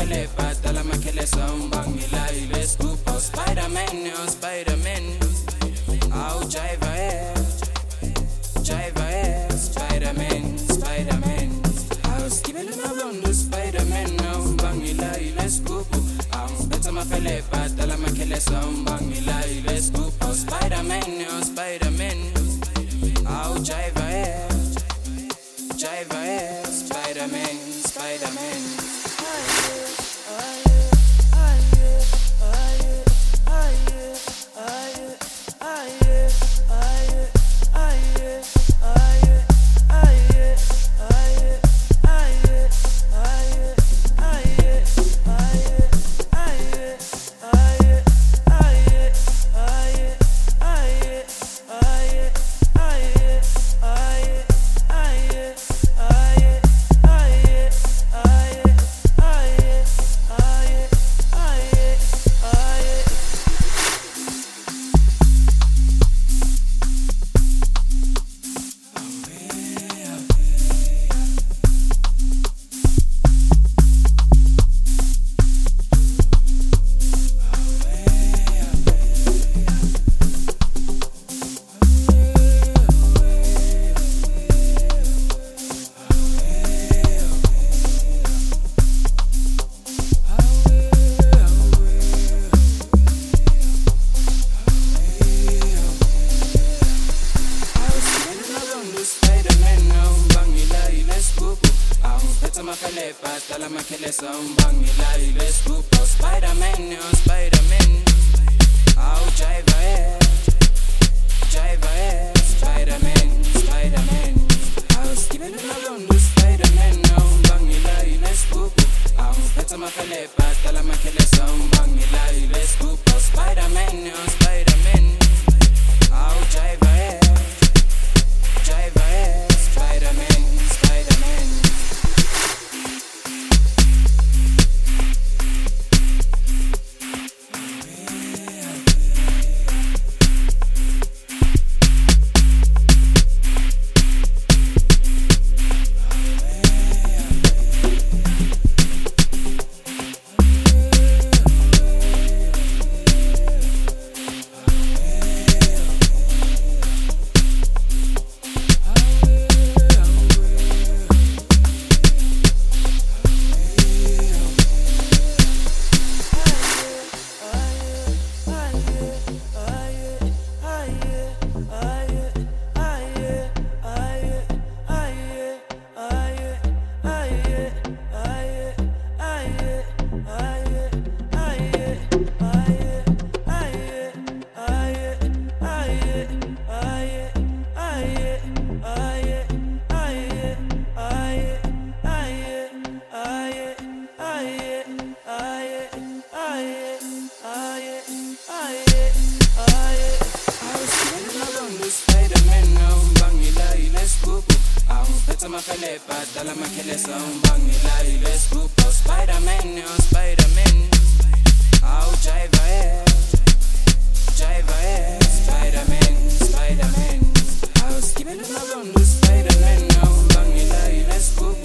makeleba dala makelesa umbangela ile scoop Spider-Man, oh Spider-Man. Oh jive air, Spider-Man, Spider-Man. Oh skibele mabondo Spider-Man, oh umbangela ile scoop Better makeleba dala makelesa umbangela ile scoop Spider-Man, oh Spider-Man. Oh jive air, Spider-Man, Spider-Man. Makeleba dala makelesa umbangela ile scoop Spider-Man, oh Spider-Man. Oh jive air, Spider-Man, Spider-Man. Oh skibele mabondo Spider-Man, oh umbangela ile scoop Better makeleba dala makelesa umbangela ile scoop Spider-Man, oh Spider-Man. Oh jive air, Spider-Man, Spider-Man. Makeleba dala makelesa umbangela ile scoop Spider-Man, oh Spider-Man. Oh jive air, Spider-Man, Spider-Man. Oh skibele mabondo Spider-Man, oh umbangela ile scoop